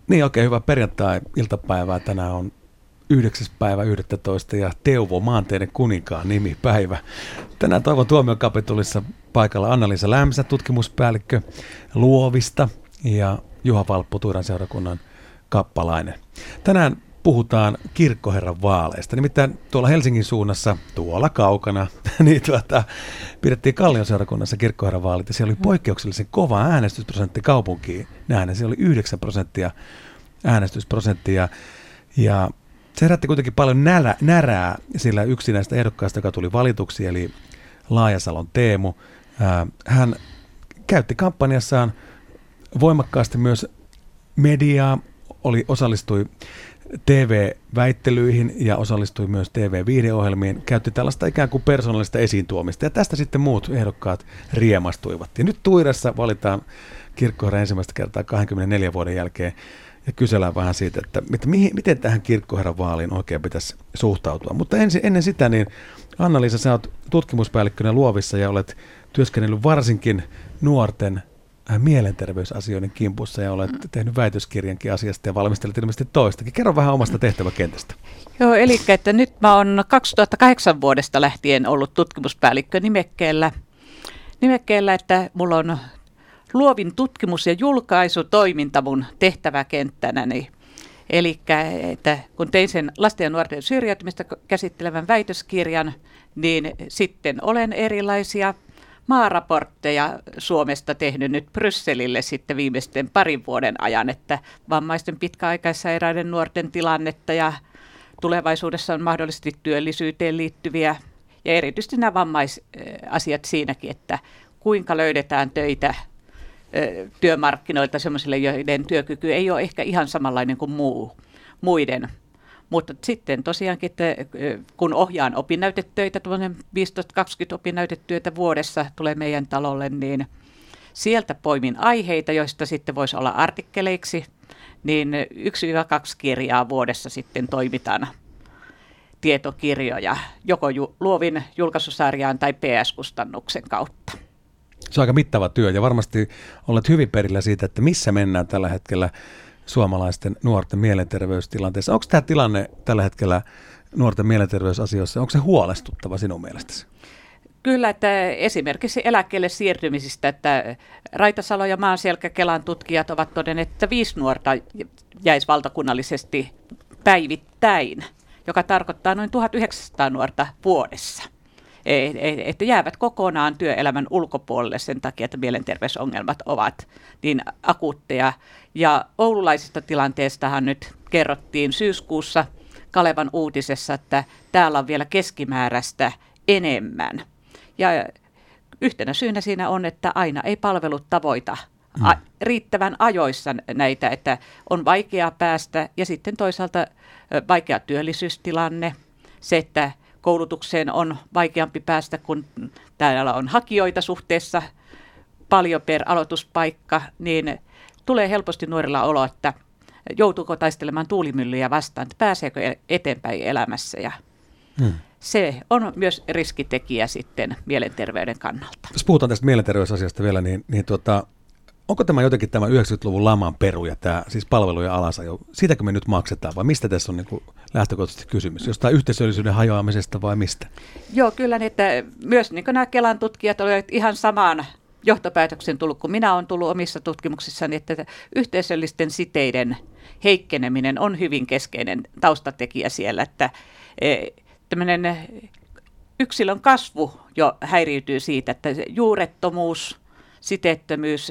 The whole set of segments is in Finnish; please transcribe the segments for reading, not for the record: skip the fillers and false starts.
Niin, oikein hyvää perjantai-iltapäivää. Tänään on 9.11. ja Teuvo, maanteiden kuninkaan nimipäivä. Tänään Toivon tuomiokapitulissa paikalla Anna-Liisa Lämpsä, tutkimuspäällikkö Luovista, ja Juha Valppu, Tuiran seurakunnan kappalainen. Tänään puhutaan kirkkoherran vaaleista. Nimittäin tuolla Helsingin suunnassa, tuolla kaukana, niin pidettiin Kallion seurakunnassa kirkkoherran vaalit, ja siellä oli poikkeuksellisen kova äänestysprosentti kaupunkiin nähden. Siellä oli 9% äänestysprosenttia, ja se herätti kuitenkin paljon närää, sillä yksi näistä ehdokkaista, joka tuli valituksi, eli Laajasalon Teemu, hän käytti kampanjassaan voimakkaasti myös mediaa, osallistui TV-väittelyihin ja osallistui myös TV-viihdeohjelmiin, käytti tällaista ikään kuin persoonallista esiintuomista, ja tästä sitten muut ehdokkaat riemastuivat. Ja nyt Tuirassa valitaan kirkkoherra ensimmäistä kertaa 24 vuoden jälkeen, ja kysellään vähän siitä, että miten tähän kirkkoherran vaaliin oikein pitäisi suhtautua. Mutta ennen sitä, niin Anna-Liisa, sä oot tutkimuspäällikkönä Luovissa ja olet työskennellyt varsinkin nuorten mielenterveysasioiden kimpussa ja olet tehnyt väitöskirjankin asiasta ja valmistelet ilmeisesti toistakin. Kerro vähän omasta tehtäväkentästä. Joo, eli että nyt mä oon 2008 vuodesta lähtien ollut tutkimuspäällikkö nimekkeellä, että mulla on luovin tutkimus- ja julkaisutoiminta mun tehtäväkenttänäni. Eli että kun tein sen lasten ja nuorten syrjäytymistä käsittelevän väitöskirjan, niin sitten olen erilaisia maaraportteja Suomesta tehnyt nyt Brysselille sitten viimeisten parin vuoden ajan, että vammaisten pitkäaikaissairaiden nuorten tilannetta ja tulevaisuudessa on mahdollisesti työllisyyteen liittyviä ja erityisesti nämä vammaisasiat siinäkin, että kuinka löydetään töitä työmarkkinoilta sellaisille, joiden työkyky ei ole ehkä ihan samanlainen kuin muiden. Mutta sitten tosiaankin, että kun ohjaan opinnäytetöitä, 15-20 opinnäytetyötä vuodessa tulee meidän talolle, niin sieltä poimin aiheita, joista sitten voisi olla artikkeleiksi, niin 1-2 kirjaa vuodessa sitten toimitaan tietokirjoja, joko Luovin julkaisusarjaan tai PS-kustannuksen kautta. Se on aika mittava työ ja varmasti olet hyvin perillä siitä, että missä mennään tällä hetkellä suomalaisten nuorten mielenterveystilanteessa. Onko tämä tilanne tällä hetkellä nuorten mielenterveysasioissa, onko se huolestuttava sinun mielestäsi? Kyllä, että esimerkiksi eläkkeelle siirtymisistä, että Raitasalo ja Maanselkä Kelan tutkijat ovat todenneet, että 5 nuorta jäisi valtakunnallisesti päivittäin, joka tarkoittaa noin 1900 nuorta vuodessa. Että jäävät kokonaan työelämän ulkopuolelle sen takia, että mielenterveysongelmat ovat niin akuutteja. Ja oululaisesta tilanteestahan nyt kerrottiin syyskuussa Kalevan uutisessa, että täällä on vielä keskimääräistä enemmän. Ja yhtenä syynä siinä on, että aina ei palvelut tavoita riittävän ajoissa näitä, että on vaikea päästä ja sitten toisaalta vaikea työllisyystilanne, se, että koulutukseen on vaikeampi päästä, kun täällä on hakijoita suhteessa paljon per aloituspaikka, niin tulee helposti nuorilla olo, että joutuuko taistelemaan tuulimyllyjä vastaan, että pääseekö eteenpäin elämässä. Ja se on myös riskitekijä sitten mielenterveyden kannalta. Jos puhutaan tästä mielenterveysasiasta vielä, niin onko tämä jotenkin tämä 90-luvun laman peruja, tämä siis palvelujen alasajo? Siitäkö me nyt maksetaan vai mistä tässä on niin kuin lähtökohtaisesti kysymys? Jostain yhteisöllisyyden hajoamisesta vai mistä? Joo, kyllä, että myös niin kuin nämä Kelan tutkijat olivat ihan samaan johtopäätöksen tullut, kun minä olen tullut omissa tutkimuksissani, että yhteisöllisten siteiden heikkeneminen on hyvin keskeinen taustatekijä siellä, että tämmöinen yksilön kasvu jo häiriytyy siitä, että juurettomuus, siteettömyys,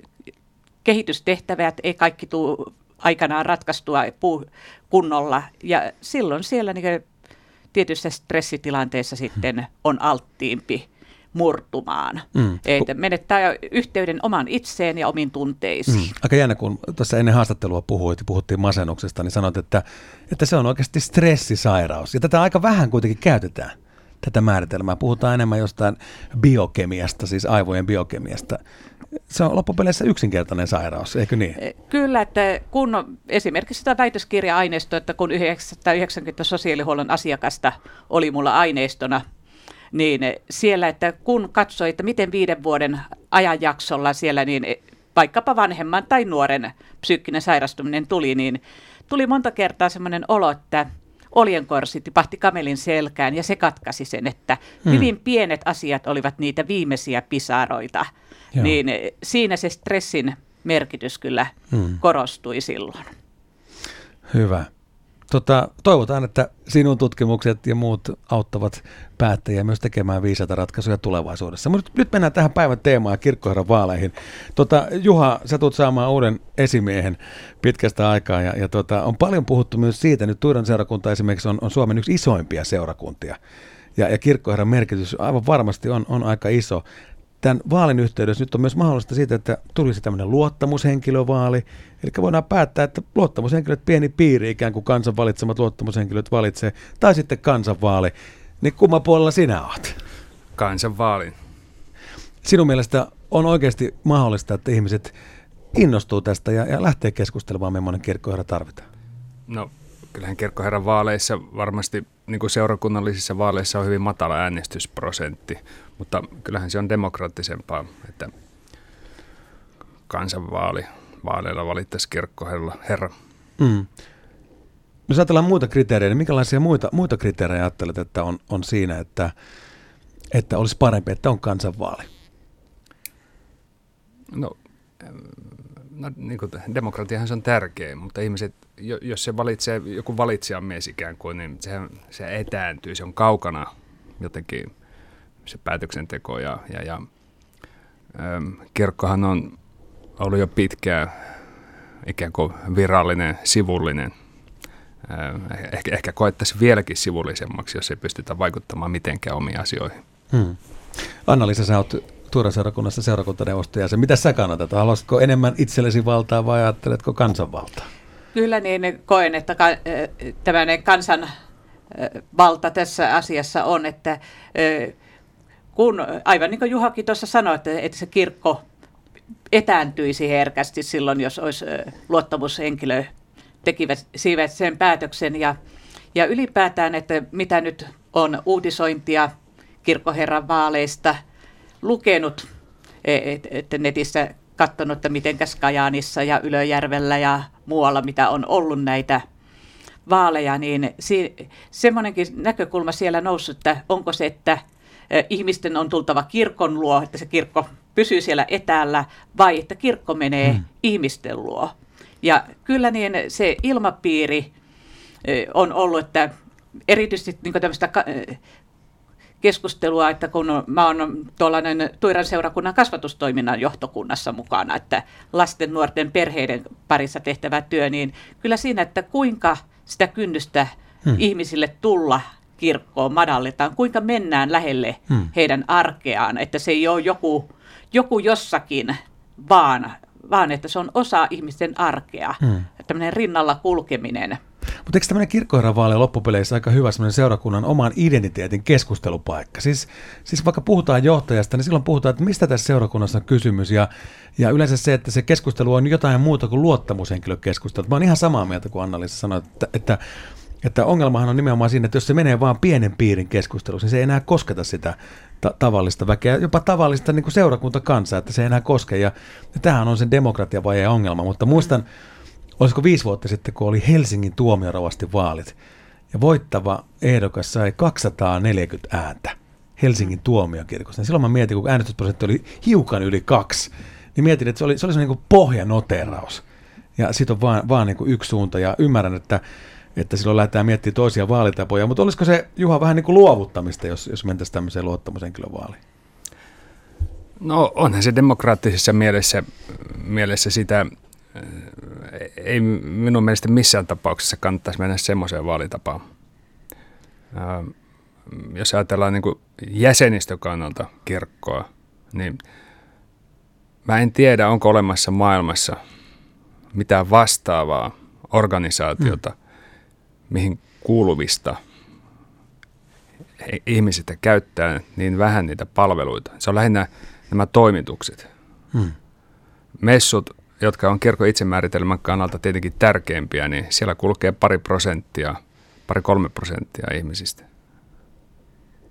kehitystehtävät ei kaikki tule aikanaan ratkaistua kunnolla ja silloin siellä niin tietyissä stressitilanteissa sitten on alttiimpi murtumaan. Että menettää yhteyden oman itseen ja omiin tunteisiin. Aika jännä, kun tuossa ennen haastattelua puhuttiin masennuksesta, niin sanoit, että se on oikeasti stressisairaus. Ja tätä aika vähän kuitenkin käytetään, tätä määritelmää. Puhutaan enemmän jostain biokemiasta, siis aivojen biokemiasta. Se on loppupeleissä yksinkertainen sairaus, eikö niin? Kyllä, että kun esimerkiksi sitä väitöskirja-aineistoa, että kun 990 sosiaalihuollon asiakasta oli mulla aineistona, niin siellä, että kun katsoi, että miten 5 vuoden ajanjaksolla siellä niin vaikkapa vanhemman tai nuoren psyykkinen sairastuminen tuli, niin tuli monta kertaa semmoinen olo, että oljenkorsi tipahti kamelin selkään ja se katkaisi sen, että hyvin pienet asiat olivat niitä viimeisiä pisaroita. Joo. Niin siinä se stressin merkitys kyllä korostui silloin. Hyvä. Toivotaan, että sinun tutkimukset ja muut auttavat päättäjiä myös tekemään viisaita ratkaisuja tulevaisuudessa. Mutta nyt mennään tähän päivän teemaan ja kirkkoherran vaaleihin. Juha, sä tulet saamaan uuden esimiehen pitkästä aikaa ja on paljon puhuttu myös siitä, nyt Tuiran seurakunta esimerkiksi on Suomen yksi isoimpia seurakuntia ja kirkkoherran merkitys aivan varmasti on aika iso. Tämän vaalin yhteydessä nyt on myös mahdollista siitä, että tulisi tämmöinen luottamushenkilövaali. Eli voidaan päättää, että luottamushenkilöt, pieni piiri ikään kuin kansan valitsemat luottamushenkilöt valitsee, tai sitten kansanvaali. Niin kumman puolella sinä olet? Kansanvaalin. Sinun mielestä on oikeasti mahdollista, että ihmiset innostuu tästä ja lähtee keskustelemaan, millainen kirkkoherra tarvitaan? No, kyllähän kirkkoherran vaaleissa varmasti, niin kuin seurakunnallisissa vaaleissa on hyvin matala äänestysprosentti, mutta kyllähän se on demokraattisempaa, että kansanvaaleilla valittaisiin kirkkoherra. Jos ajatellaan muita kriteerejä, niin minkälaisia muita kriteerejä ajattelet, että on siinä, että olisi parempi, että on kansanvaali? No niin kuin demokratiahan se on tärkeä, mutta ihmiset, jos se valitsee joku valitsijamies ikään kuin, niin se etääntyy, se on kaukana jotenkin se päätöksenteko ja kirkkohan on ollut jo pitkään ikään kuin virallinen, sivullinen. Ehkä koettaisiin vieläkin sivullisemmaksi, jos ei pystytä vaikuttamaan mitenkään omiin asioihin. Anna-Liisa, sä oot Tuiran seurakunnassa seurakuntaneuvostaja. Mitä sä kannatat? Haluaisitko enemmän itsellesi valtaa vai ajatteletko kansanvaltaa? Kyllä niin koen, että tämmöinen kansanvalta tässä asiassa on, että kun aivan niin kuin Juhakin tuossa sanoi, että se kirkko etääntyisi herkästi silloin, jos olisi luottamushenkilö tekivät sen päätöksen ja ylipäätään, että mitä nyt on uutisointia kirkkoherran vaaleista lukenut, että netissä katsonut, että mitenkäs Kajaanissa ja Ylöjärvellä ja muualla, mitä on ollut näitä vaaleja, niin semmoinenkin näkökulma siellä noussut, että onko se, että ihmisten on tultava kirkon luo, että se kirkko pysyy siellä etäällä, vai että kirkko menee ihmisten luo. Ja kyllä niin se ilmapiiri on ollut, että erityisesti niin tämmöistä keskustelua, että kun mä oon tuollainen Tuiran seurakunnan kasvatustoiminnan johtokunnassa mukana, että lasten, nuorten, perheiden parissa tehtävä työ, niin kyllä siinä, että kuinka sitä kynnystä ihmisille tulla kirkkoon madalletaan, kuinka mennään lähelle heidän arkeaan, että se ei ole joku jossakin, vaan että se on osa ihmisten arkea, tämmöinen rinnalla kulkeminen. Mutta eikö tämmöinen kirkkoherran vaali loppupeleissä aika hyvä semmoinen seurakunnan oman identiteetin keskustelupaikka? Siis vaikka puhutaan johtajasta, niin silloin puhutaan, että mistä tässä seurakunnassa on kysymys. Ja yleensä se, että se keskustelu on jotain muuta kuin luottamushenkilökeskustelu. Mä oon ihan samaa mieltä kuin Anna-Liisa sanoi, että ongelmahan on nimenomaan siinä, että jos se menee vaan pienen piirin keskusteluun, niin se ei enää kosketa sitä tavallista väkeä, jopa tavallista niin kuin seurakuntakansaa, että se ei enää koske. Ja tämähän on sen demokratiavajeen ongelma, mutta muistan, olisiko 5 vuotta sitten, kun oli Helsingin tuomiorovastin vaalit, ja voittava ehdokas sai 240 ääntä Helsingin tuomiokirkossa. Silloin mä mietin, kun äänestysprosentti oli hiukan yli 2, niin mietin, että se oli niin kuin pohjanoteraus. Ja siitä on vaan niin kuin yksi suunta, ja ymmärrän, että silloin lähdetään miettimään toisia vaalitapoja, mutta olisiko se, Juha, vähän niin kuin luovuttamista, jos mentäisiin tämmöiseen luottamushenkilövaaliin? No onhan se demokraattisessa mielessä sitä, ei minun mielestä missään tapauksessa kannattaisi mennä semmoiseen vaalitapaan. Jos ajatellaan niin kuin jäsenistön kannalta kirkkoa, niin mä en tiedä, onko olemassa maailmassa mitään vastaavaa organisaatiota, mihin kuuluvista ihmisistä käyttää niin vähän niitä palveluita. Se on lähinnä nämä toimitukset. Messut, jotka on kirkon itsemääritelmän kannalta tietenkin tärkeimpiä, niin siellä kulkee 2-3% ihmisistä.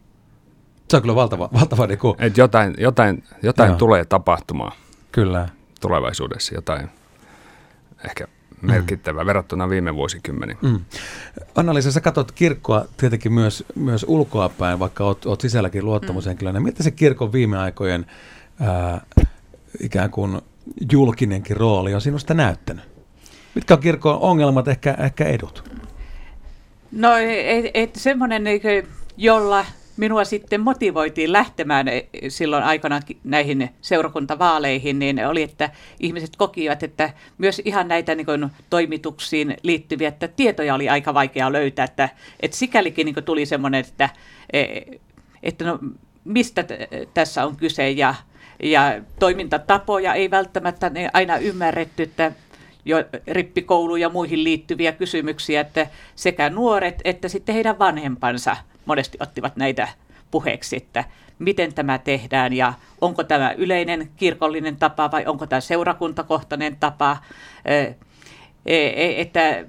Se on kyllä valtava niin kuin... Et jotain tulee tapahtumaan. Kyllä. tulevaisuudessa jotain ehkä merkittävää verrattuna viime vuosikymmeniin. Anna-Liisa, sä katsot kirkkoa tietenkin myös ulkoapäin, vaikka oot sisälläkin luottamushenkilönä. Mitä se kirkon viime aikojen ikään kuin julkinenkin rooli on sinusta näyttänyt? Mitkä on kirkon ongelmat, ehkä edut? No semmoinen, jolla minua sitten motivoitiin lähtemään silloin aikanaan näihin seurakuntavaaleihin, niin oli, että ihmiset kokivat, että myös ihan näitä niin kuin toimituksiin liittyviä että tietoja oli aika vaikea löytää, että sikälikin niin kuin tuli semmoinen, että no, mistä tässä on kyse ja toimintatapoja ei välttämättä aina ymmärretty, että jo rippikouluun ja muihin liittyviä kysymyksiä, että sekä nuoret että sitten heidän vanhempansa monesti ottivat näitä puheeksi, että miten tämä tehdään ja onko tämä yleinen kirkollinen tapa vai onko tämä seurakuntakohtainen tapa. Että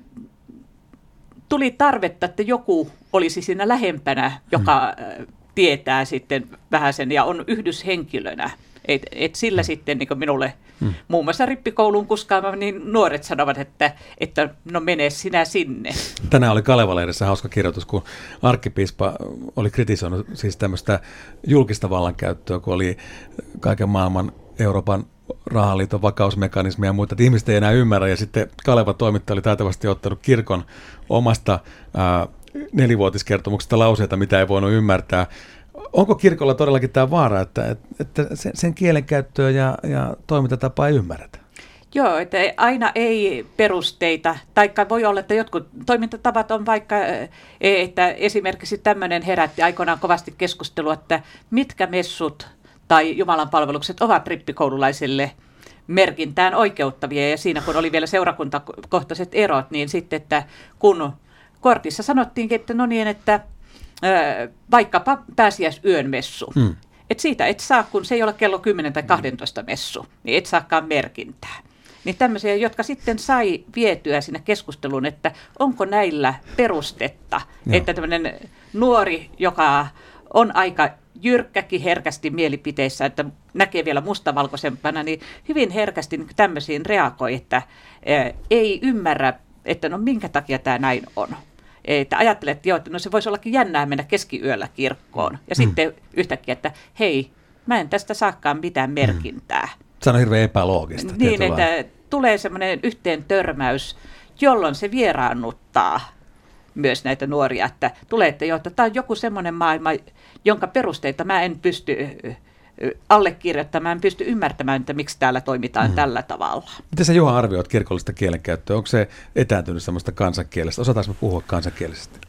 tuli tarvetta, että joku olisi siinä lähempänä, joka tietää sitten vähän sen ja on yhdyshenkilönä. Et sillä sitten niin minulle muun muassa rippikouluun kuskaama, niin nuoret sanovat, että no mene sinä sinne. Tänään oli Kaleva-lehdessä hauska kirjoitus, kun arkkipiispa oli kritisoinut siis tämmöistä julkista vallankäyttöä, kun oli kaiken maailman Euroopan rahaliiton vakausmekanismia ja muuta, että ihmiset ei enää ymmärrä, ja sitten Kaleva-toimittaja oli taitavasti ottanut kirkon omasta 4-vuotiskertomuksesta lauseita, mitä ei voinut ymmärtää. Onko kirkolla todellakin tämä vaara, että sen kielenkäyttöä ja toimintatapaa ei ymmärretä? Joo, että aina ei perusteita, taikka voi olla, että jotkut toimintatavat on vaikka, että esimerkiksi tämmöinen herätti aikoinaan kovasti keskustelua, että mitkä messut tai Jumalan palvelukset ovat rippikoululaisille merkintään oikeuttavia, ja siinä kun oli vielä seurakuntakohtaiset erot, niin sitten, että kun kortissa sanottiinkin, että no niin, että vaikkapa pääsiäisyön messu. Et siitä et saa, kun se ei ole kello 10 tai 12 messu, niin et saakaan merkintää. Niin tämmöisiä, jotka sitten sai vietyä sinne keskusteluun, että onko näillä perustetta, että tämmöinen nuori, joka on aika jyrkkäkin herkästi mielipiteissä, että näkee vielä mustavalkoisempana, niin hyvin herkästi niin tämmöisiin reagoi, että ei ymmärrä, että no minkä takia tämä näin on. Että ajattelet, että, joo, että no se voisi ollakin jännää mennä keskiyöllä kirkkoon. Ja sitten yhtäkkiä, että hei, mä en tästä saakaan mitään merkintää. Se on hirveän epäloogista. Niin, että tulee semmoinen yhteen törmäys, jolloin se vieraannuttaa myös näitä nuoria. Että tulee, että joo, että tämä on joku semmoinen maailma, jonka perusteita mä en pysty allekirjoittamaan, en pysty ymmärtämään, että miksi täällä toimitaan tällä tavalla. Miten sä, Juha, arvioit kirkollista kielenkäyttöä? Onko se etääntynyt semmoista kansankielestä? Osataanko me puhua kansankielisesti?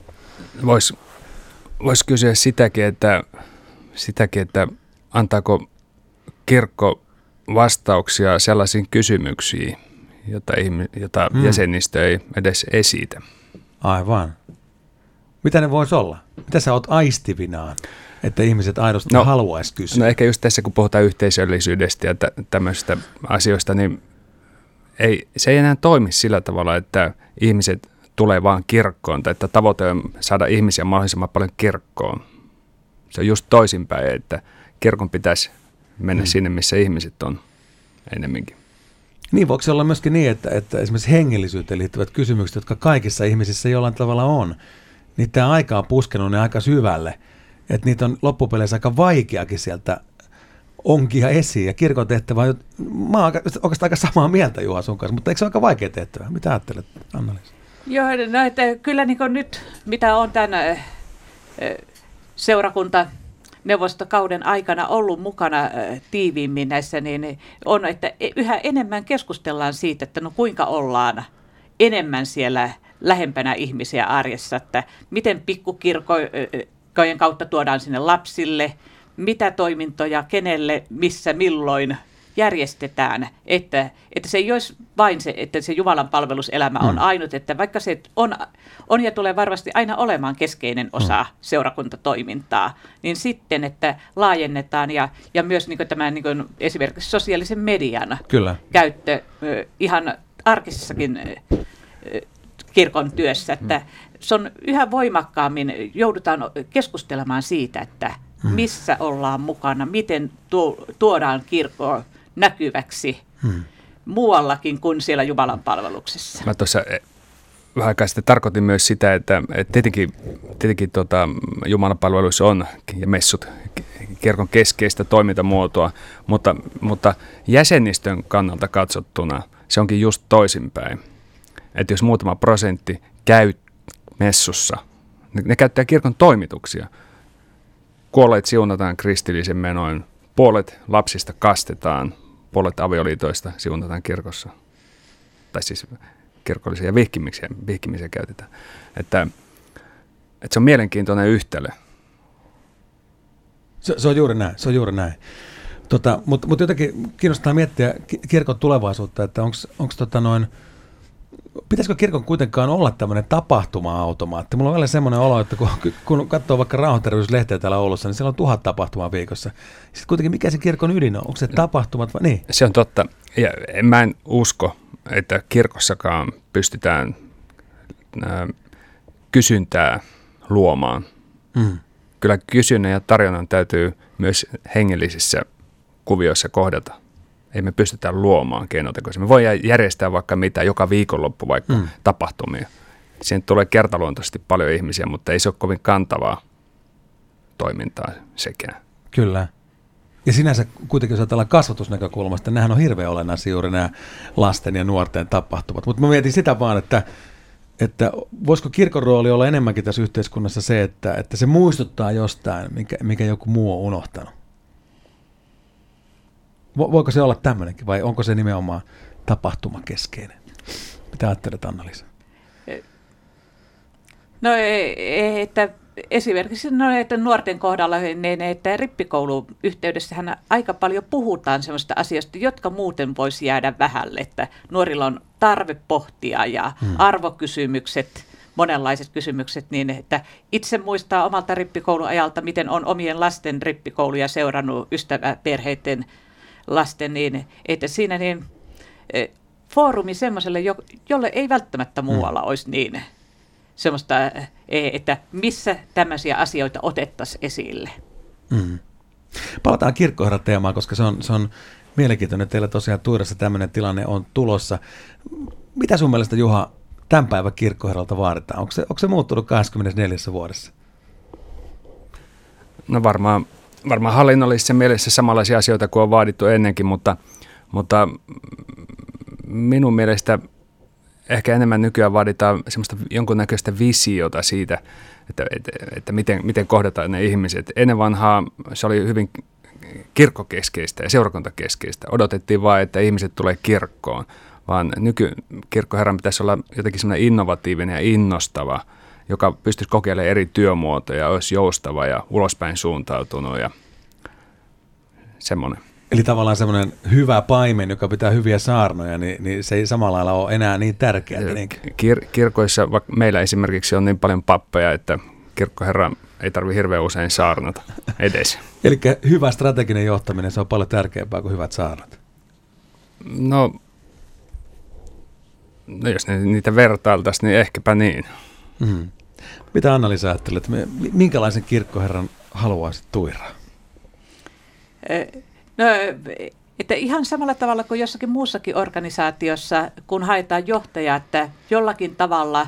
Vois kysyä sitäkin, että antaako kirkko vastauksia sellaisiin kysymyksiin, jota jäsenistö ei edes esitä. Aivan. Mitä ne voisi olla? Mitä sä oot aistivinaan, että ihmiset aidosti haluaisi kysyä? No ehkä just tässä, kun puhutaan yhteisöllisyydestä ja tämmöistä asioista, niin se ei enää toimi sillä tavalla, että ihmiset tulee vaan kirkkoon, tai että tavoite on saada ihmisiä mahdollisimman paljon kirkkoon. Se on just toisinpäin, että kirkon pitäisi mennä sinne, missä ihmiset on enemmänkin. Niin, voiko se olla myöskin niin, että esimerkiksi hengellisyyteen liittyvät kysymykset, jotka kaikissa ihmisissä jollain tavalla on, niin tämä aika on puskenut ne aika syvälle, että niitä on loppupeleissä aika vaikeakin sieltä onkia esiin, ja kirkon tehtävä on, mä oon oikeastaan aika samaa mieltä Juha sun kanssa, mutta eikö se ole aika vaikea tehtävä? Mitä ajattelet, Anna-Liisa? Joo, no että kyllä niin kuin nyt, mitä on tämän seurakuntaneuvostokauden aikana ollut mukana tiiviimmin näissä, niin on, että yhä enemmän keskustellaan siitä, että no kuinka ollaan enemmän siellä lähempänä ihmisiä arjessa, että miten pikkukirkkojen kautta tuodaan sinne lapsille, mitä toimintoja, kenelle, missä, milloin järjestetään, että se ei olisi vain se, että se Jumalan palveluselämä on ainut, että vaikka se on ja tulee varmasti aina olemaan keskeinen osa seurakuntatoimintaa, niin sitten, että laajennetaan ja myös niin kuin tämä niin kuin esimerkiksi sosiaalisen median käyttö ihan arkisessakin kirkon työssä, että se on yhä voimakkaammin, joudutaan keskustelemaan siitä, että missä ollaan mukana, miten tuodaan kirkkoa näkyväksi muuallakin kuin siellä Jumalan palveluksessa. Mä tuossa vähän aikaa sitten tarkoitin myös sitä, että tietenkin Jumalan palveluissa on ja messut kirkon keskeistä toimintamuotoa, mutta jäsenistön kannalta katsottuna se onkin just toisinpäin. Että jos muutama prosentti käy messussa, ne käyttää kirkon toimituksia. Kuolleet siunataan kristillisen menoin, puolet lapsista kastetaan, puolet avioliitoista siunataan kirkossa. Tai siis kirkollisia vihkimisiä käytetään. Että se on mielenkiintoinen yhtälö. Se on juuri näin. Mutta jotenkin kiinnostaa miettiä kirkon tulevaisuutta, että pitäisikö kirkon kuitenkaan olla tämmöinen tapahtuma-automaatti? Mulla on vielä semmoinen olo, että kun katsoo vaikka Rauhanterveyslehteä täällä Oulussa, niin siellä on 1000 tapahtumaa viikossa. Sitten kuitenkin mikä se kirkon ydin on? Onko se tapahtumat vai niin? Se on totta. Ja mä en usko, että kirkossakaan pystytään kysyntää luomaan. Kyllä kysynnän ja tarjonnan täytyy myös hengellisissä kuvioissa kohdata. Ei me pystytä luomaan keinotekoisia. Me voidaan järjestää vaikka mitä, joka viikonloppu vaikka tapahtumia. Siihen tulee kertaluontoisesti paljon ihmisiä, mutta ei se ole kovin kantavaa toimintaa sekään. Kyllä. Ja sinänsä kuitenkin, jos ajatellaan kasvatusnäkökulmasta, nämähän on hirveän olennaisia juuri nämä lasten ja nuorten tapahtumat. Mutta mä mietin sitä vaan, että voisiko kirkon rooli olla enemmänkin tässä yhteiskunnassa se, että se muistuttaa jostain, mikä joku muu on unohtanut. Voiko se olla tämmöinenkin vai onko se nimenomaan tapahtumakeskeinen? Mitä ajattelet, Anna-Liisa? No, että esimerkiksi että nuorten kohdalla, että rippikoulun yhteydessähän aika paljon puhutaan sellaista asioista, jotka muuten voisi jäädä vähälle, että nuorilla on tarve pohtia ja arvokysymykset, monenlaiset kysymykset, niin että itse muistaa omalta rippikouluajalta, miten on omien lasten rippikouluja seurannut ystäväperheiden lasten, niin että siinä niin foorumi semmoiselle, jolle ei välttämättä muualla olisi niin semmoista, että missä tämmöisiä asioita otettaisiin esille. Palataan kirkkoherran teemaan, koska se on mielenkiintoinen. Teillä tosiaan Tuirassa tämmöinen tilanne on tulossa. Mitä sun mielestä, Juha, tämän päivän kirkkoherralta vaaditaan? Onko se muuttunut 24 vuodessa? No varmaan hallinnollisessa mielessä samanlaisia asioita kuin on vaadittu ennenkin, mutta minun mielestä ehkä enemmän nykyään vaaditaan semmoista jonkunnäköistä visiota siitä, että miten kohdataan ne ihmiset. Ennen vanhaa se oli hyvin kirkkokeskeistä ja seurakuntakeskeistä. Odotettiin vain, että ihmiset tulee kirkkoon, vaan nykykirkkoherran pitäisi olla jotenkin semmoinen innovatiivinen ja innostava, joka pystyisi kokeilemaan eri työmuotoja, olisi joustava ja ulospäin suuntautunut ja semmoinen. Eli tavallaan semmoinen hyvä paimen, joka pitää hyviä saarnoja, niin se ei samalla lailla ole enää niin tärkeää. Kirkoissa, vaikka meillä esimerkiksi on niin paljon pappeja, että kirkkoherra ei tarvitse hirveän usein saarnata edes. Eli hyvä strateginen johtaminen, se on paljon tärkeämpää kuin hyvät saarnat. No jos niitä vertailtaisiin, niin ehkäpä niin. Mitä Anna-Liisa ajattelet? Minkälaisen kirkkoherran haluaisit Tuiraan? No, että ihan samalla tavalla kuin jossakin muussakin organisaatiossa, kun haetaan johtajaa, että jollakin tavalla,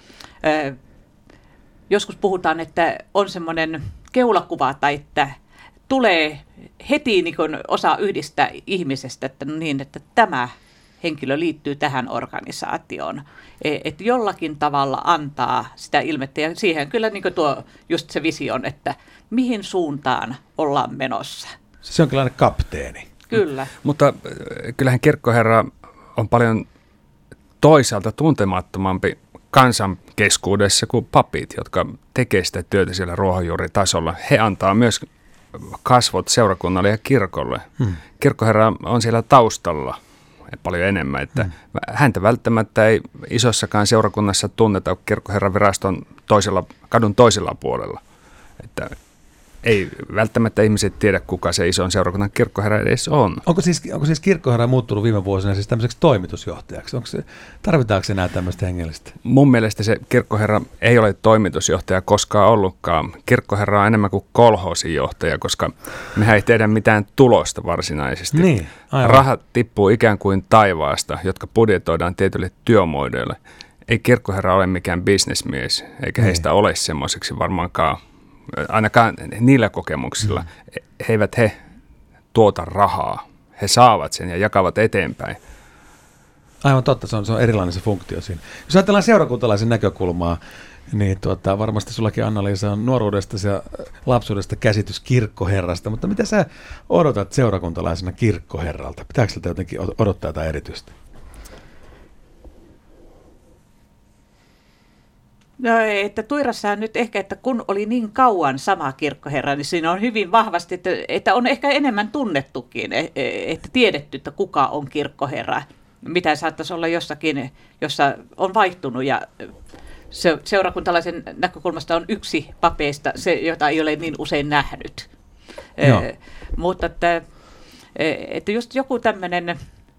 joskus puhutaan, että on semmoinen keulakuva tai että tulee heti niin kuin osaa yhdistää ihmisestä, että niin, että tämä henkilö liittyy tähän organisaatioon, että jollakin tavalla antaa sitä ilmettä ja siihen kyllä niin kuin tuo just se vision, että mihin suuntaan ollaan menossa. Se on kyllä kapteeni. Kyllä. Mutta kyllähän kirkkoherra on paljon toisaalta tuntemattomampi kansan keskuudessa kuin papit, jotka tekee sitä työtä siellä ruohonjuuritasolla. He antaa myös kasvot seurakunnalle ja kirkolle. Kirkkoherra on siellä taustalla paljon enemmän, että häntä välttämättä ei isossakaan seurakunnassa tunneta kirkkoherran viraston kadun toisella puolella. Että ei välttämättä ihmiset tiedä, kuka se ison seurakunnan kirkkoherra edes on. Onko siis kirkkoherra muuttunut viime vuosina siis tämmöiseksi toimitusjohtajaksi? Tarvitaanko enää tämmöistä hengellistä? Mun mielestä se kirkkoherra ei ole toimitusjohtaja koskaan ollutkaan. Kirkkoherra on enemmän kuin kolhoosin johtaja, koska mehän ei tehdä mitään tulosta varsinaisesti. Niin, aivan. Rahat tippuu ikään kuin taivaasta, jotka budjetoidaan tietyille työmuodoille. Ei kirkkoherra ole mikään bisnesmies, eikä heistä ole semmoiseksi varmaankaan, ainakaan niillä kokemuksilla. He tuota rahaa. He saavat sen ja jakavat eteenpäin. Aivan totta, se on erilainen se funktio siinä. Jos ajatellaan seurakuntalaisen näkökulmaa, niin varmasti sullakin, Anna-Liisa, on nuoruudesta ja lapsuudesta käsitys kirkkoherrasta, mutta mitä sä odotat seurakuntalaisena kirkkoherralta? Pitääkö siltä jotenkin odottaa jotain erityistä? No, että Tuirassa on nyt ehkä, että kun oli niin kauan sama kirkkoherra, niin siinä on hyvin vahvasti, että on ehkä enemmän tunnettukin, että tiedetty, että kuka on kirkkoherra. Mitä saattaisi olla jossakin, jossa on vaihtunut ja seurakuntalaisen näkökulmasta on yksi papeista, se, jota ei ole niin usein nähnyt. Mutta että just joku tämmöinen,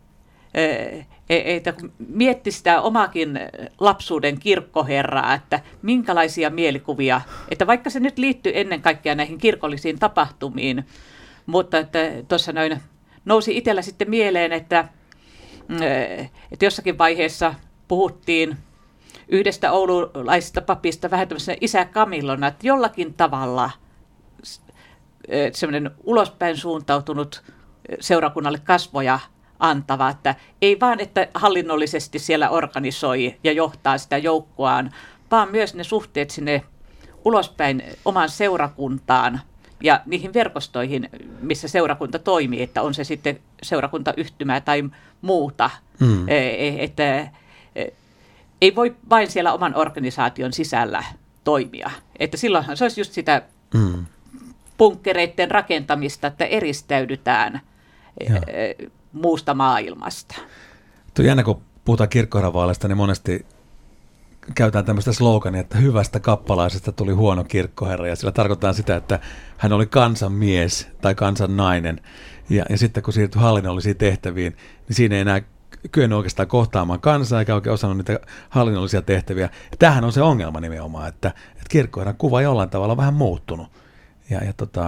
että mietti sitä omakin lapsuuden kirkkoherraa, että minkälaisia mielikuvia, että vaikka se nyt liittyy ennen kaikkea näihin kirkollisiin tapahtumiin, mutta että tuossa noin nousi itsellä sitten mieleen, että jossakin vaiheessa puhuttiin yhdestä oululaisesta papista vähän tämmöisenä isä Kamillona, että jollakin tavalla semmoinen ulospäin suuntautunut seurakunnalle kasvoja antava, että ei vaan, että hallinnollisesti siellä organisoi ja johtaa sitä joukkoaan, vaan myös ne suhteet sinne ulospäin omaan seurakuntaan ja niihin verkostoihin, missä seurakunta toimii, että on se sitten seurakuntayhtymää tai muuta, että ei voi vain siellä oman organisaation sisällä toimia. Että silloinhan se olisi just sitä bunkkereiden rakentamista, että eristäydytään muusta maailmasta. Tuo jännä, kun puhutaan kirkkoherravaaleista, niin monesti käytetään tämmöistä slogania, että hyvästä kappalaisesta tuli huono kirkkoherra, ja sillä tarkoittaa sitä, että hän oli kansanmies tai kansannainen, ja sitten kun siirtyi hallinnollisiin tehtäviin, niin siinä ei enää kyennyt oikeastaan kohtaamaan kansaa, eikä oikein osannut niitä hallinnollisia tehtäviä. Ja tämähän on se ongelma nimenomaan, että kirkkoherran kuva jollain tavalla on vähän muuttunut. Ja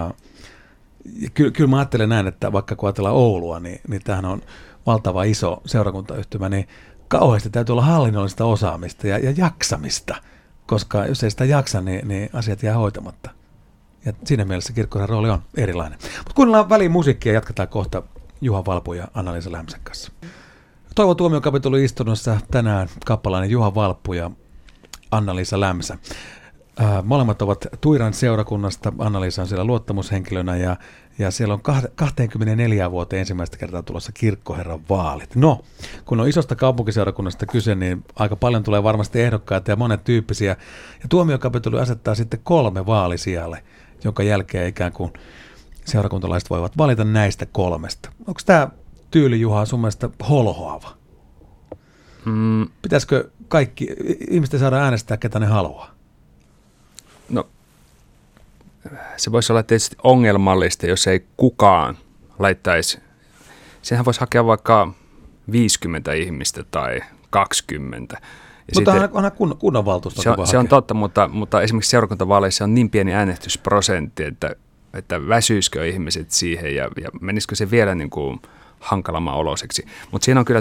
kyllä mä ajattelen näin, että vaikka kun ajatellaan Oulua, niin tämähän on valtava iso seurakuntayhtymä, niin kauheasti täytyy olla hallinnollista osaamista ja jaksamista, koska jos ei sitä jaksa, niin asiat jää hoitamatta. Ja siinä mielessä kirkkoherran rooli on erilainen. Mutta kuunnellaan väliin musiikkia ja jatketaan kohta Juha Valpu ja Anna-Liisa Lämsän kanssa. Toivon tuomiokapitulin istunnossa tänään kappalainen Juha Valppu ja Anna-Liisa Lämsä. Molemmat ovat Tuiran seurakunnasta, Anna-Liisa on siellä luottamushenkilönä ja siellä on 24 vuoteen ensimmäistä kertaa tulossa kirkkoherran vaalit. No, kun on isosta kaupunkiseurakunnasta kyse, niin aika paljon tulee varmasti ehdokkaita ja monet tyyppisiä. Ja tuomiokapituli asettaa sitten 3 vaalisijalle, jonka jälkeen ikään kuin seurakuntalaiset voivat valita näistä 3. Onko tämä tyyli, Juha, sun mielestä holhoava? Pitäisikö kaikki ihmisten saada äänestää, ketä ne haluaa? No, se voisi olla tietysti ongelmallista, jos ei kukaan laittaisi. Sehän voisi hakea vaikka 50 ihmistä tai 20. Mutta onhan kunnanvaltuusto. Se on totta, mutta esimerkiksi seurakuntavaaleissa on niin pieni äänestysprosentti, että väsyisikö ihmiset siihen ja menisikö se vielä niin kuin hankalamman oloiseksi. Mutta siinä on kyllä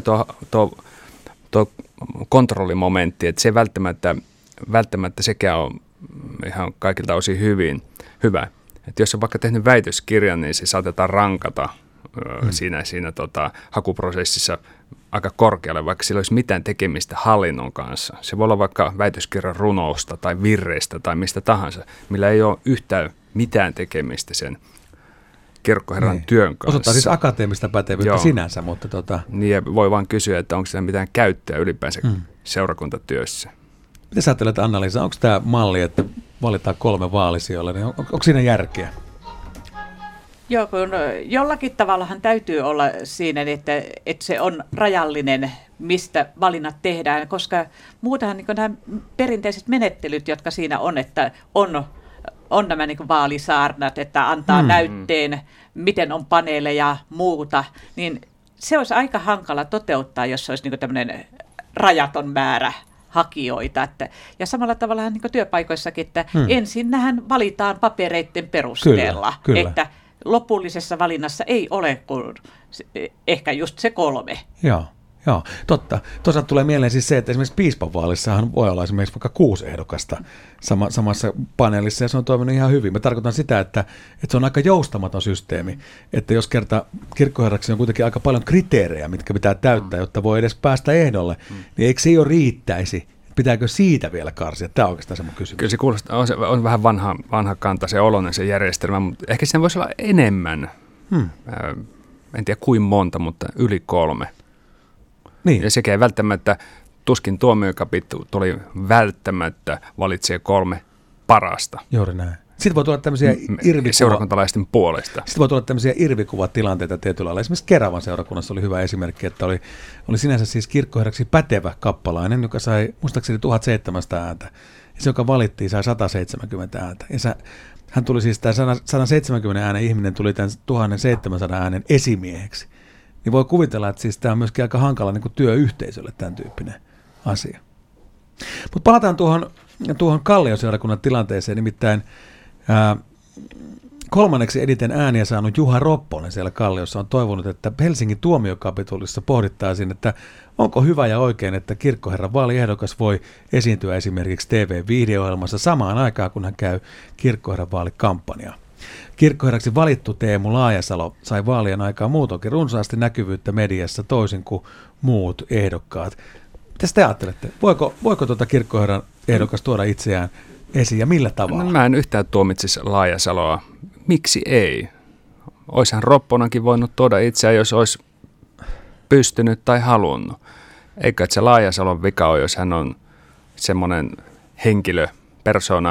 tuo kontrollimomentti, että se välttämättä sekään on ihan kaikilta osin hyvä. Että jos on vaikka tehnyt väitöskirjan, niin se saatetaan rankata siinä hakuprosessissa aika korkealle, vaikka sillä olisi mitään tekemistä hallinnon kanssa. Se voi olla vaikka väitöskirjan runousta tai virreistä tai mistä tahansa, millä ei ole yhtään mitään tekemistä sen kirkkoherran työn kanssa. Osoittaa siis akateemista pätevyyttä sinänsä, mutta Niin, ja voi vaan kysyä, että onko siellä mitään käyttöä ylipäänsä seurakuntatyössä. Miten sä ajattelet, Anna-Liisa, onko tämä malli, että valitaan 3 vaalisijoilla, niin onko siinä järkeä? Joo, kun jollakin tavallahan täytyy olla siinä, että se on rajallinen, mistä valinnat tehdään, koska muutahan niin nämä perinteiset menettelyt, jotka siinä on, että on on nämä niin kuin vaalisaarnat, että antaa näytteen, miten on paneeleja ja muuta, niin se olisi aika hankala toteuttaa, jos olisi niin kuin tämmöinen rajaton määrä hakijoita. Ja samalla tavalla niin kuin työpaikoissakin, että ensinnähän valitaan papereiden perusteella, kyllä. että lopullisessa valinnassa ei ole kuin ehkä just se 3. Joo, totta. Toisaalta tulee mieleen siis se, että esimerkiksi piispanvaalissahan voi olla esimerkiksi vaikka 6 ehdokasta samassa paneelissa, ja se on toiminut ihan hyvin. Mä tarkoitan sitä, että se on aika joustamaton systeemi, että jos kerta kirkkoherraksi on kuitenkin aika paljon kriteerejä, mitkä pitää täyttää, jotta voi edes päästä ehdolle, niin eikö se jo riittäisi? Pitääkö siitä vielä karsia? Tämä on oikeastaan semmoinen kysymys. Kyllä se kuulostaa, on vähän vanha kanta se oloinen se järjestelmä, mutta ehkä siinä voisi olla enemmän. En tiedä kuin monta, mutta yli 3. Niin. Ja sekä ei välttämättä, tuskin tuomiokapituli välttämättä valitsee 3 parasta. Juuri näin. Sitten voi tulla tämmöisiä seurakuntalaisten puolesta. Sitten voi tulla tämmöisiä irvikuvatilanteita tietyllä lailla. Esimerkiksi Keravan seurakunnassa oli hyvä esimerkki, että oli sinänsä siis kirkkoherraksi pätevä kappalainen, joka sai muistaakseni 1700 ääntä. Ja se, joka valittiin, sai 170 ääntä. Ja hän tuli siis, tämä 170 äänen ihminen tuli tämän 1700 äänen esimieheksi. Niin voi kuvitella, että siis tämä on myöskin aika hankala niin kuin työyhteisölle tämän tyyppinen asia. Mutta palataan tuohon Kallioseurakunnan tilanteeseen, nimittäin 3. eniten ääniä saanut Juha Ropponen siellä Kalliossa on toivonut, että Helsingin tuomiokapitulissa pohdittaisiin, että onko hyvä ja oikein, että kirkkoherran vaaliehdokas voi esiintyä esimerkiksi TV-videoohjelmassa samaan aikaan, kun hän käy kirkkoherran vaalikampanjaa. Kirkkoherraksi valittu Teemu Laajasalo sai vaalien aikaa muutoinkin runsaasti näkyvyyttä mediassa toisin kuin muut ehdokkaat. Mitä te ajattelette? Voiko kirkkoherran ehdokas tuoda itseään esiin ja millä tavalla? No, mä en yhtään tuomitsisi Laajasaloa. Miksi ei? Oishan Ropponenkin voinut tuoda itseään, jos olisi pystynyt tai halunnut. Eikä että se Laajasalon vika ole, jos hän on semmoinen henkilö, persona,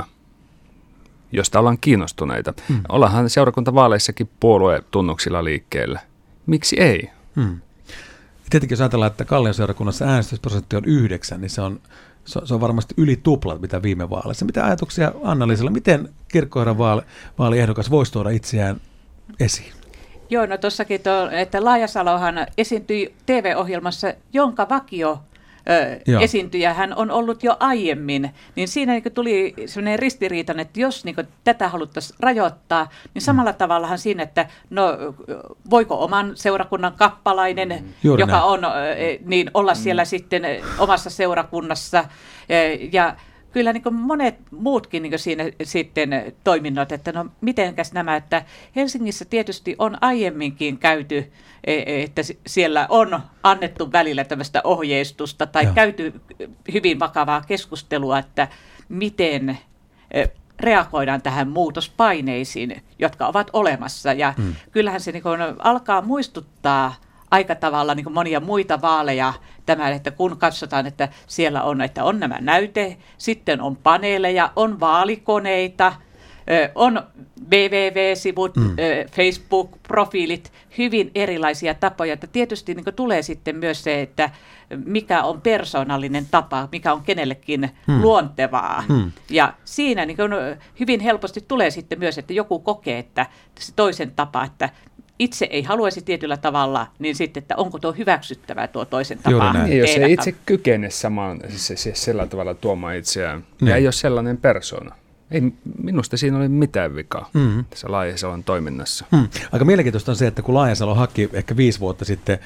josta ollaan kiinnostuneita. Ollaanhan seurakuntavaaleissakin puoluetunnuksilla liikkeellä. Miksi ei? Tietenkin jos ajatellaan, että Kallion seurakunnassa äänestysprosentti on 9, niin se on varmasti yli tuplat mitä viime vaaleissa. Mitä ajatuksia Anna-Liisalla, miten kirkkoherran vaaliehdokas voisi tuoda itseään esiin? Joo, no tuossakin, että Laajasalohan esiintyi TV-ohjelmassa, jonka vakio esiintyjä hän on ollut jo aiemmin, niin siinä niin tuli sellainen ristiriitainen, että jos niin tätä haluttaisiin rajoittaa, niin samalla tavallahan siinä, että no voiko oman seurakunnan kappalainen, joka on, niin olla siellä sitten omassa seurakunnassa ja kyllä niin monet muutkin niin siinä sitten toiminnot, että no mitenkäs nämä, että Helsingissä tietysti on aiemminkin käyty, että siellä on annettu välillä tämmöistä ohjeistusta tai käyty hyvin vakavaa keskustelua, että miten reagoidaan tähän muutospaineisiin, jotka ovat olemassa. Ja kyllähän se niin alkaa muistuttaa aika tavalla niin monia muita vaaleja tämän, että kun katsotaan, että siellä on nämä näyte, sitten on paneeleja, on vaalikoneita, on www-sivut, Facebook-profiilit, hyvin erilaisia tapoja. Että tietysti niin tulee sitten myös se, että mikä on persoonallinen tapa, mikä on kenellekin luontevaa. Ja siinä niin hyvin helposti tulee sitten myös, että joku kokee, että se toisen tapa, että itse ei haluaisi tietyllä tavalla, niin sitten, että onko tuo hyväksyttävää tuo toisen tapa tehdä. Jos ei itse kykene samaan, siis sillä tavalla tuomaan itseään, ja ei ole sellainen persona. Ei minusta siinä ole mitään vikaa tässä Laajasalon toiminnassa. Aika mielenkiintoista on se, että kun Laajasalo haki ehkä 5 vuotta sitten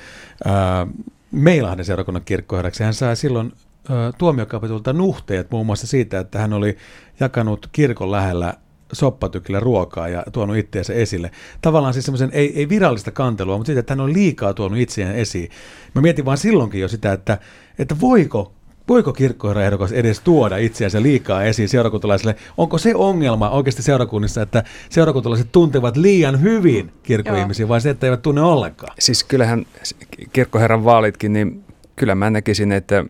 Meilahden seurakunnan kirkkoherraksi, hän sai silloin tuomiokapitulta nuhteet muun muassa siitä, että hän oli jakanut kirkon lähellä soppatykillä ruokaa ja tuonut itseänsä esille. Tavallaan siis semmoisen ei virallista kantelua, mutta siitä, että hän on liikaa tuonut itseään esiin. Mä mietin vaan silloinkin jo sitä, että voiko kirkkoherran ehdokas edes tuoda itseänsä liikaa esiin seurakuntalaisille? Onko se ongelma oikeasti seurakunnissa, että seurakuntalaiset tuntevat liian hyvin kirkkoihmisiä vai se, että eivät tunne ollenkaan? Siis kyllähän kirkkoherran vaalitkin, niin kyllä mä näkisin, että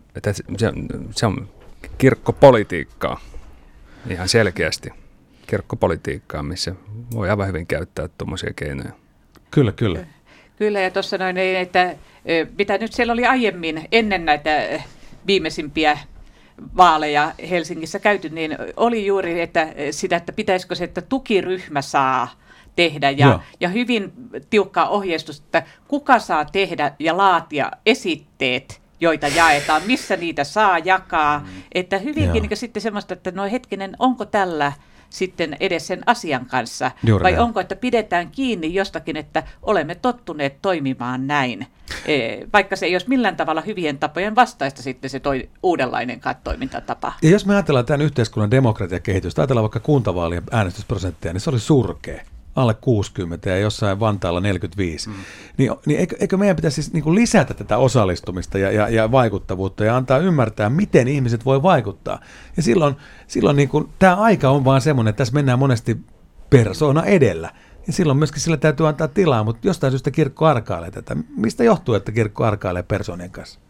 se on kirkkopolitiikkaa ihan selkeästi. Kirkkopolitiikkaa, missä voi aivan hyvin käyttää tuommoisia keinoja. Kyllä. Kyllä, ja tuossa noin, että mitä nyt siellä oli aiemmin ennen näitä viimeisimpiä vaaleja Helsingissä käyty, niin oli juuri että pitäisikö se, että tukiryhmä saa tehdä ja hyvin tiukkaa ohjeistusta, että kuka saa tehdä ja laatia esitteet, joita jaetaan, missä niitä saa jakaa, että hyvinkin niin sitten semmoista, että no hetkinen, onko tällä sitten edes sen asian kanssa, juuri vai näin. onko, että pidetään kiinni jostakin, että olemme tottuneet toimimaan näin, vaikka se ei olisi millään tavalla hyvien tapojen vastaista sitten se uudenlainen toimintatapa. Ja jos me ajatellaan tämän yhteiskunnan demokratiakehitystä, ajatellaan vaikka kuntavaalien äänestysprosentteja, niin se oli surkea. Alle 60 ja jossain Vantaalla 45. Niin eikö meidän pitäisi siis niin kuin lisätä tätä osallistumista ja vaikuttavuutta ja antaa ymmärtää, miten ihmiset voi vaikuttaa. Ja silloin niin kuin, tämä aika on vaan semmoinen, että tässä mennään monesti persoona edellä. Ja silloin myöskin sillä täytyy antaa tilaa, mutta jostain syystä kirkko arkailee tätä. Mistä johtuu, että kirkko arkailee persoonien kanssa?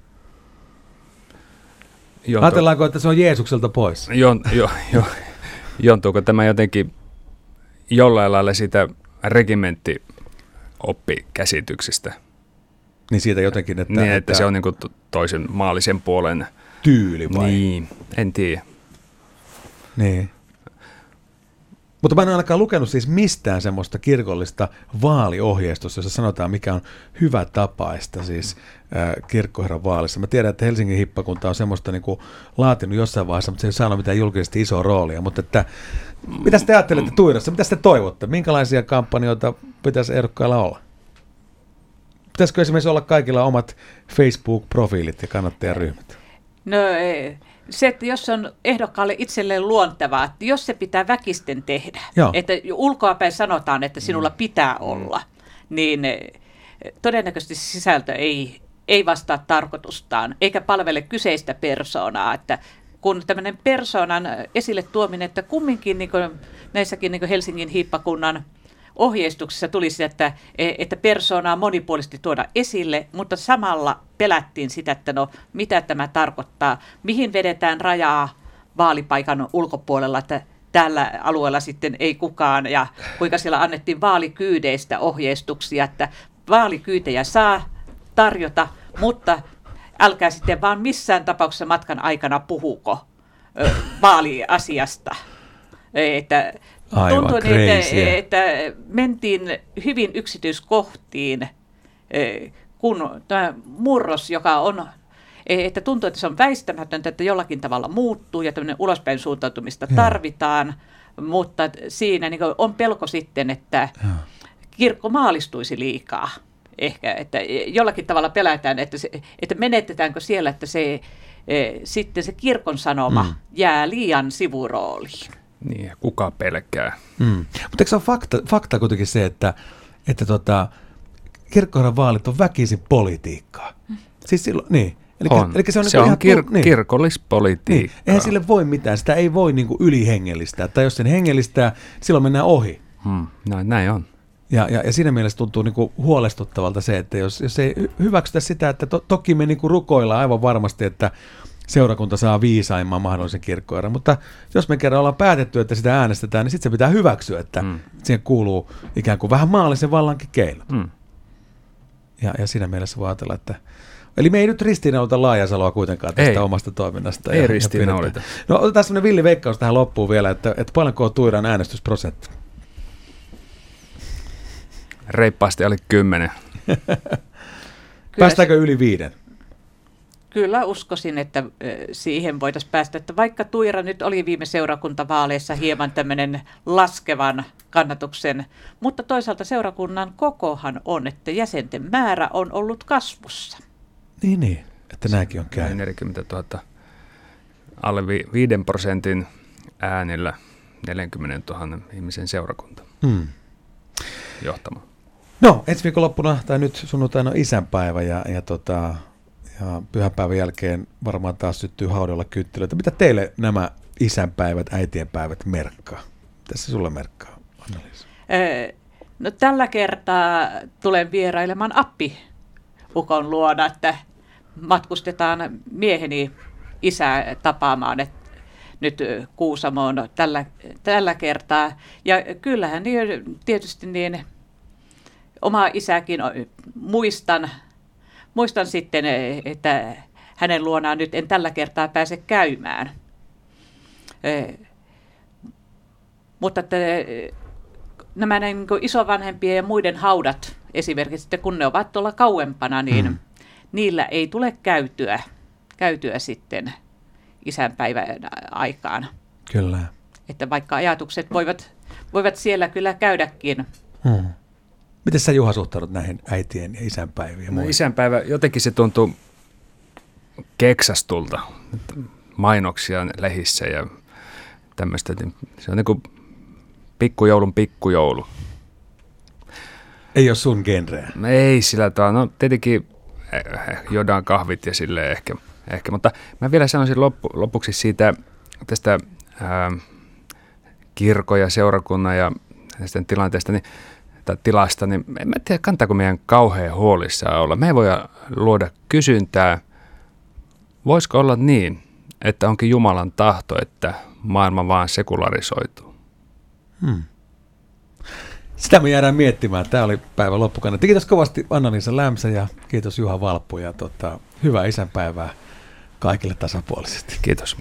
Ajatellaanko, että se on Jeesukselta pois? Jontuuko tämä jotenkin jollain lailla sitä regimenttioppikäsityksestä? Niin siitä jotenkin, että se on niin kuin toisen maallisen puolen tyyli vai? Niin, en tiedä. Niin. Mutta mä en ainakaan lukenut siis mistään semmoista kirkollista vaaliohjeistusta, jossa sanotaan, mikä on hyvä tapaista siis kirkkoherran vaalissa. Mä tiedän, että Helsingin hippakunta on semmoista niin kuin laatinut jossain vaiheessa, mutta se ei saanut mitään julkisesti isoa roolia. Mutta että, mitä te ajattelette Tuirassa? Mitä te toivotte? Minkälaisia kampanjoita pitäisi ehdokkailla olla? Pitäisikö esimerkiksi olla kaikilla omat Facebook-profiilit ja kannattajaryhmät? No se, että jos on ehdokkaalle itselleen luontevaa, että jos se pitää väkisten tehdä, että ulkoapäin sanotaan, että sinulla pitää olla, niin todennäköisesti sisältö ei vastaa tarkoitustaan, eikä palvele kyseistä persoonaa, että kun tämmöinen persoonan esille tuominen, että kumminkin niin kuin näissäkin niin kuin Helsingin hiippakunnan ohjeistuksessa tulisi, että persoonaa monipuolisesti tuoda esille, mutta samalla pelättiin sitä, että no mitä tämä tarkoittaa, mihin vedetään rajaa vaalipaikan ulkopuolella, että tällä alueella sitten ei kukaan, ja kuinka siellä annettiin vaalikyydeistä ohjeistuksia, että vaalikyytejä saa tarjota, mutta älkää sitten vaan missään tapauksessa matkan aikana puhuko vaaliasiasta. Että tuntui, että mentiin hyvin yksityiskohtiin, kun tämä murros, joka on, että tuntuu, että se on väistämätöntä, että jollakin tavalla muuttuu ja tämmöinen ulospäin suuntautumista tarvitaan, mutta siinä niin on pelko sitten, että kirkko maalistuisi liikaa. Ehkä, että jollakin tavalla pelätään, että menetetäänkö siellä, että sitten se kirkon sanoma jää liian sivurooliin. Niin, kuka pelkää. Mutta eikö se ole fakta kuitenkin se, että kirkkoherran vaalit on väkisin politiikkaa? Siis silloin, niin. Eli se on kirkollispolitiikkaa. Niin. Eihän sille voi mitään, sitä ei voi niinku ylihengellistää, tai jos sen hengellistää, silloin mennään ohi. No, näin on. Ja siinä mielessä tuntuu niinku huolestuttavalta se, että jos ei hyväksytä sitä, että toki me niinku rukoillaan aivan varmasti, että seurakunta saa viisaimman mahdollisen kirkkoherran, mutta jos me kerran ollaan päätetty, että sitä äänestetään, niin sitten se pitää hyväksyä, että siihen kuuluu ikään kuin vähän maallisen vallankin keinot. Ja siinä mielessä voi ajatella, että eli me ei nyt ristiinnaulita Laajasaloa kuitenkaan tästä omasta toiminnasta. Ei ristiinnaulita. No otetaan sellainen villiveikkaus tähän loppuun vielä, että paljonko on Tuiran äänestysprosentti? Reippaasti alle 10. Päästäänkö yli 5? Kyllä uskoisin, että siihen voitaisiin päästä, että vaikka Tuira nyt oli viime seurakuntavaaleissa hieman tämmöinen laskevan kannatuksen, mutta toisaalta seurakunnan kokohan on, että jäsenten määrä on ollut kasvussa. Niin, että nämäkin on käynyt. 40 000 alle 5% äänillä 40 000 ihmisen seurakunta johtamaan. No, ensi viikonloppuna tai nyt sunnuntaina on isänpäivä ja pyhäpäivän jälkeen varmaan taas syttyy haudoilla kyttelyitä. Mitä teille nämä isänpäivät, äitienpäivät merkkaa? Tässä sulle merkkaa, Anna-Liisa? No, tällä kertaa tulen vierailemaan appiukon luona, että matkustetaan mieheni isää tapaamaan nyt Kuusamoon tällä kertaa. Ja kyllähän tietysti niin oma isäkin muistan sitten, että hänen luonaan nyt en tällä kertaa pääse käymään. Mutta että nämä niin kuin isovanhempien ja muiden haudat esimerkiksi, että kun ne ovat tuolla kauempana, niin niillä ei tule käytyä sitten isänpäivän aikaan. Kyllä. Että vaikka ajatukset voivat siellä kyllä käydäkin. Miten sä, Juha, suhtaudut näihin äitien ja isänpäiviin? No, isänpäivä, jotenkin se tuntuu keksastulta. Mainoksia lehissä ja tämmöistä. Se on niin kuin pikkujoulun pikkujoulu. Ei ole sun genreä. Ei sillä tavalla. No tietenkin juodaan kahvit ja silleen ehkä. Mutta mä vielä sanoisin lopuksi siitä tästä kirkon ja seurakunnan ja tästä tilanteesta tai tilasta, niin en mä tiedä, kantaako meidän kauhean huolissaan olla. Me ei voi luoda kysyntää. Voisiko olla niin, että onkin Jumalan tahto, että maailma vaan sekularisoituu? Sitä me jäädään miettimään. Tämä oli päivän loppukannatti. Kiitos kovasti Anna-Liisa Lämsä ja kiitos Juha Valppu. Ja hyvää isänpäivää kaikille tasapuolisesti. Kiitos.